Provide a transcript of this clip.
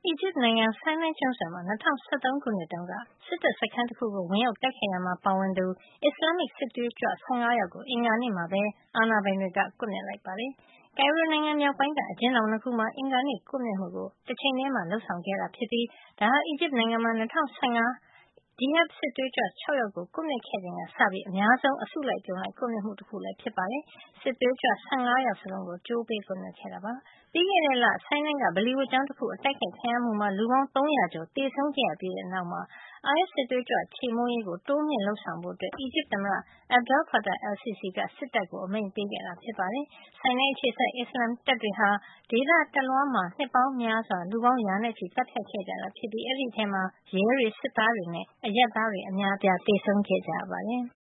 အီဂျစ်နိုင်ငံ ဆိုင်းနိုင်းကျွန်းဆွယ်မှာ ၂၀၁၃ ခုနှစ်တုန်းက စစ်တပ်စခန်းတခုကို ဝင်ရောက်တိုက်ခိုက်ရာမှာ ပါဝင်သူ အစ္စလာမ္မစ် စစ်သွေးကြွ ၁၅ ယောက်ကို အင်္ဂါနေ့မှာပဲ အာဏာပိုင်တွေက ကွပ်မျက်လိုက်ပါတယ်။ ကိုင်ရိုနိုင်ငံမြောက်ပိုင်းက အကျဉ်းထောင် ၂ ခုမှာ အင်္ဂါနေ့ ကွပ်မျက်မှုကို တချိန်တည်းမှာ လုပ်ဆောင်ခဲ့တာဖြစ်ပြီး ဒါဟာ အီဂျစ်နိုင်ငံမှာ ၂၀၁၅ ဂျီဟတ်စစ်သွေးကြွ ၆ ယောက်ကို ကွပ်မျက်ခဲ့ချိန်ကစပြီး အများဆုံး အစုလိုက်အပြုံလိုက် ကွပ်မျက်မှု တခုလည်း ဖြစ်ပါတယ်။ စစ်သွေးကြွ ၁၅ ယောက်စလုံးကို ကြိုးပေးကွပ်မျက်ခဲ့တာပါ။ ပြီးခဲ့တဲ့လ ဆိုင်းနိုင်းက ဗလီဝတ်ကျောင်းတခု အတိုက်ခိုက်ခံရမှုမှာ လူပေါင်း ၃၀၀ ကျော် သေဆုံးခဲ့ရပြီးနောက်မှာ အိုင်အက်စ် စစ်သွေးကြွ ခြေမှုန်းရေးကို တိုးမြှင့်လုပ်ဆောင်ဖို့ အီဂျစ်သမ္မတ Abdel Fattah al-Sisi က စစ်တပ်ကို အမိန့်ပေးခဲ့တာ ဖြစ်ပါတယ်။ ဆိုင်းနိုင်းအခြေစိုက် အစ္စလာမ်တပ်တွေဟာ ဒေသတလွှားမှာ နှစ်ပေါင်းများစွာ လူပေါင်း ရာနဲ့ချီ သတ်ဖြတ်ခဲ့ကြတာဖြစ်ပြီး အဲဒီထဲမှာ ရဲတွေ၊ စစ်သားတွေနဲ့ အရပ်သားတွေ အများအပြား သေဆုံးခဲ့ကြရပါတယ်